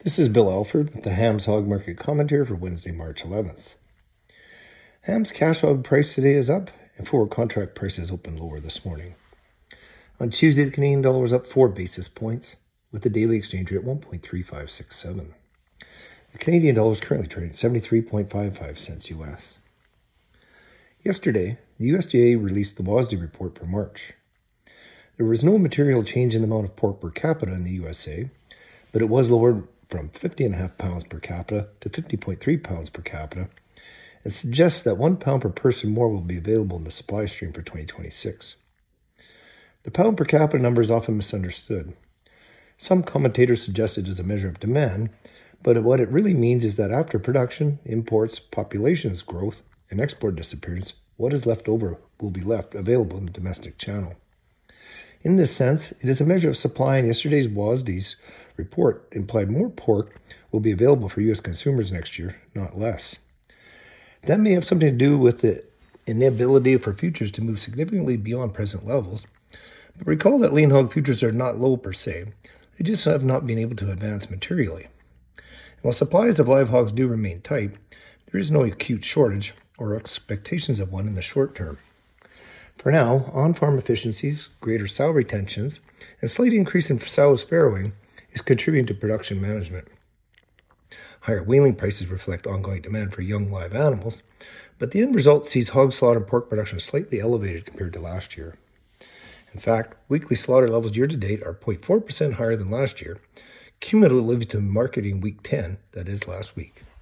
This is Bill Alford with the Hams Hog Market Commentary for Wednesday, March 11th. Hams cash hog price today is up, and forward contract prices opened lower this morning. On Tuesday, the Canadian dollar was up 4 basis points, with the daily exchange rate at 1.3567. The Canadian dollar is currently trading at 73.55 cents US. Yesterday, the USDA released the WASDE report for March. There was no material change in the amount of pork per capita in the USA, but it was lowered from 50.5 pounds per capita to 50.3 pounds per capita, and suggests that 1 pound per person more will be available in the supply stream for 2026. The pound per capita number is often misunderstood. Some commentators suggest it is a measure of demand, but what it really means is that after production, imports, populations growth, and export disappearance, what is left over will be left available in the domestic channel. In this sense, it is a measure of supply, and yesterday's WASDE's report implied more pork will be available for U.S. consumers next year, not less. That may have something to do with the inability for futures to move significantly beyond present levels, but recall that lean hog futures are not low per se, they just have not been able to advance materially. And while supplies of live hogs do remain tight, there is no acute shortage or expectations of one in the short term. For now, on-farm efficiencies, greater sow retentions, and slight increase in sows farrowing is contributing to production management. Higher weaning prices reflect ongoing demand for young live animals, but the end result sees hog slaughter and pork production slightly elevated compared to last year. In fact, weekly slaughter levels year-to-date are 0.4% higher than last year, cumulatively to marketing week 10, that is last week.